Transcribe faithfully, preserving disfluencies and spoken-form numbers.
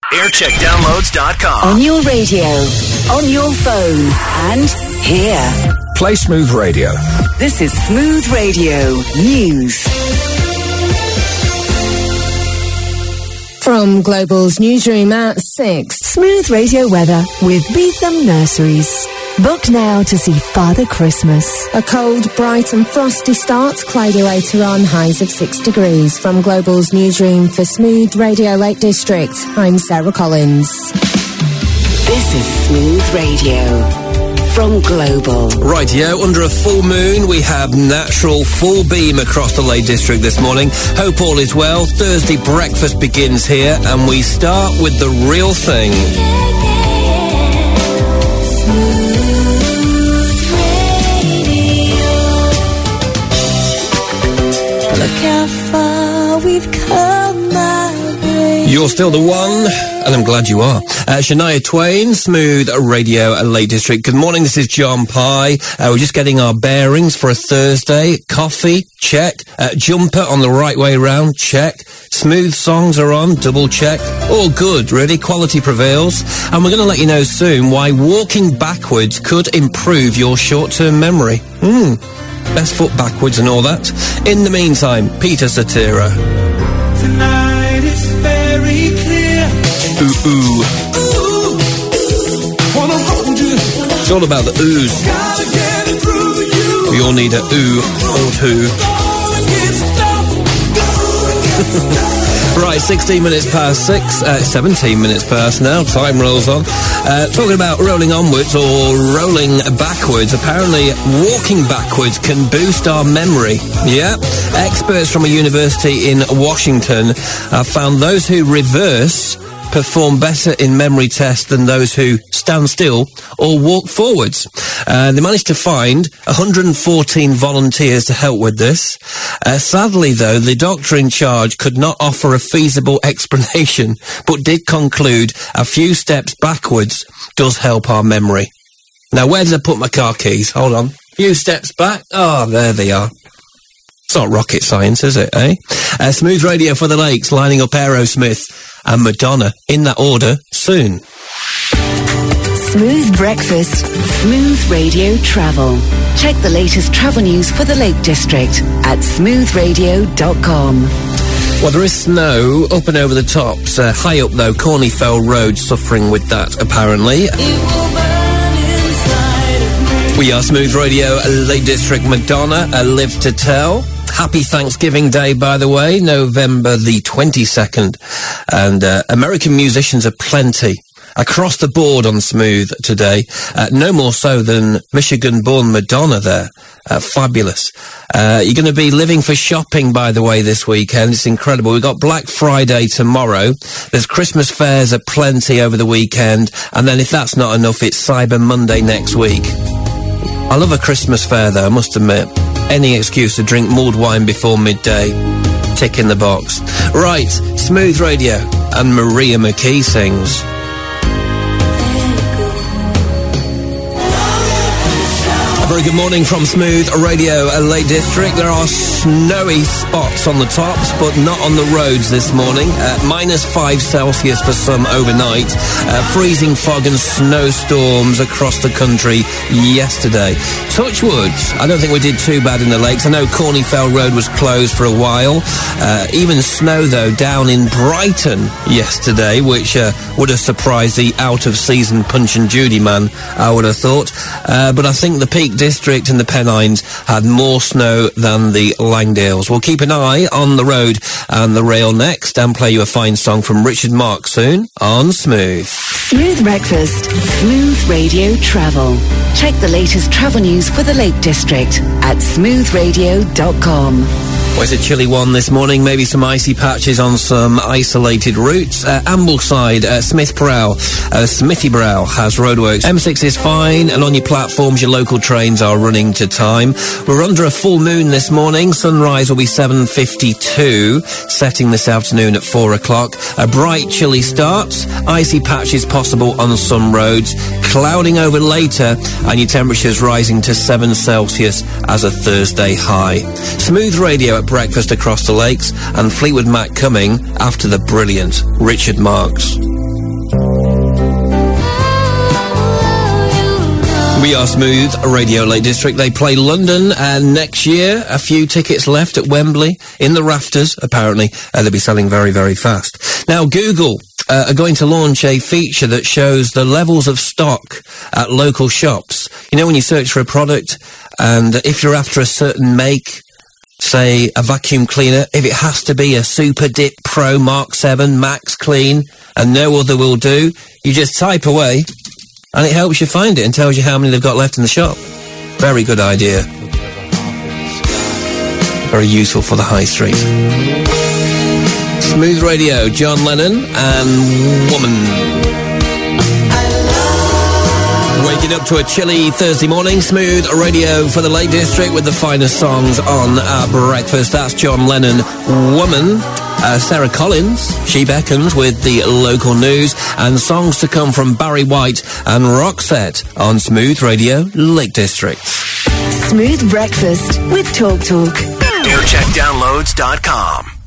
aircheck downloads dot com. On your radio, on your phone, and here. Play Smooth Radio. This is Smooth Radio News. From Global's newsroom at six, Smooth Radio weather with Beetham Nurseries. Book now to see Father Christmas. A cold, bright and frosty start, cloudy later on, highs of six degrees. From Global's newsroom for Smooth Radio Lake District, I'm Sarah Collins. This is Smooth Radio. From Global. Rightio, under a full moon, we have natural full beam across the Lake District this morning. Hope all is well. Thursday breakfast begins here, and we start with the real thing. Look how far we've come, my baby. You're still the one, and I'm glad you are. Uh, Shania Twain, Smooth Radio at Lake District. Good morning, this is John Pye. Uh, we're just getting our bearings for a Thursday. Coffee, check. Uh, jumper on the right way round, check. Smooth songs are on, double check. All good, really. Quality prevails. And we're going to let you know soon why walking backwards could improve your short-term memory. Hmm. Best foot backwards and all that. In the meantime, Peter Cetera. Tonight it's very clear. Ooh, ooh. Ooh, wanna hold you. It's all about the oohs. Gotta get it through you. We all need a ooh or two. Go and get stuff. Go and get stuff. Right, sixteen minutes past six, uh, seventeen minutes past now, time rolls on. Uh, talking about rolling onwards or rolling backwards, apparently walking backwards can boost our memory. Yeah, experts from a university in Washington have found those who reverse perform better in memory tests than those who stand still or walk forwards. Uh, they managed to find one hundred fourteen volunteers to help with this. Uh, sadly, though, the doctor in charge could not offer a feasible explanation, but did conclude a few steps backwards does help our memory. Now, where did I put my car keys? Hold on. Few steps back. Oh, there they are. It's not rocket science, is it, eh? Uh, Smooth Radio for the Lakes, lining up Aerosmith and Madonna, in that order, soon. Smooth Breakfast, Smooth Radio Travel. Check the latest travel news for the Lake District at smooth radio dot com. Well, there is snow up and over the tops. Uh, high up, though, Corneyfell Road suffering with that, apparently. We are Smooth Radio, Lake District, Madonna, a Live to Tell. Happy Thanksgiving Day, by the way, November the twenty-second. And uh, American musicians are plenty across the board on Smooth today. Uh, no more so than Michigan-born Madonna there. Uh, fabulous. Uh, you're going to be living for shopping, by the way, this weekend. It's incredible. We've got Black Friday tomorrow. There's Christmas fairs aplenty over the weekend. And then if that's not enough, it's Cyber Monday next week. I love a Christmas fair, though, I must admit. Any excuse to drink mulled wine before midday. Tick in the box. Right, Smooth Radio, and Maria McKee sings. A very good morning from Smooth Radio, Lake District. There are snowy spots on the tops, but not on the roads this morning. Uh, minus five Celsius for some overnight. Uh, freezing fog and snowstorms across the country yesterday. Touch wood, I don't think we did too bad in the lakes. I know Corneyfell Road was closed for a while. Uh, even snow, though, down in Brighton yesterday, which uh, would have surprised the out-of-season Punch and Judy man, I would have thought. Uh, but I think the Peak District and the Pennines had more snow than the Langdales. We'll keep an eye on the road and the rail next and play you a fine song from Richard Marx soon on Smooth. Smooth Breakfast, Smooth Radio Travel. Check the latest travel news for the Lake District at smooth radio dot com. Well, it's a chilly one this morning, maybe some icy patches on some isolated routes. Uh, Ambleside, uh, Smith Brow, uh, Smithy Brow has roadworks. M six is fine, and on your platforms, your local trains are running to time. We're under a full moon this morning. Sunrise will be seven fifty-two, setting this afternoon at four o'clock. A bright, chilly start. Icy patches possible on some roads. Clouding over later, and your temperatures rising to seven Celsius as a Thursday high. Smooth Radio at breakfast across the lakes, and Fleetwood Mac coming after the brilliant Richard Marx. We are Smooth Radio Lake District. They play London and next year. A few tickets left at Wembley in the rafters, apparently. Uh, they'll be selling very, very fast. Now, Google uh, are going to launch a feature that shows the levels of stock at local shops. You know, when you search for a product and if you're after a certain make, say a vacuum cleaner, if it has to be a Super Dip Pro Mark seven Max Clean and no other will do, you just type away and it helps you find it and tells you how many they've got left in the shop. Very good idea. Very useful for the high street. Smooth Radio, John Lennon and Woman. Waking up to a chilly Thursday morning, Smooth Radio for the Lake District with the finest songs on our breakfast. That's John Lennon, Woman. Uh, Sarah Collins, she beckons with the local news and songs to come from Barry White and Roxette on Smooth Radio Lake District. Smooth Breakfast with Talk Talk. aircheck downloads dot com.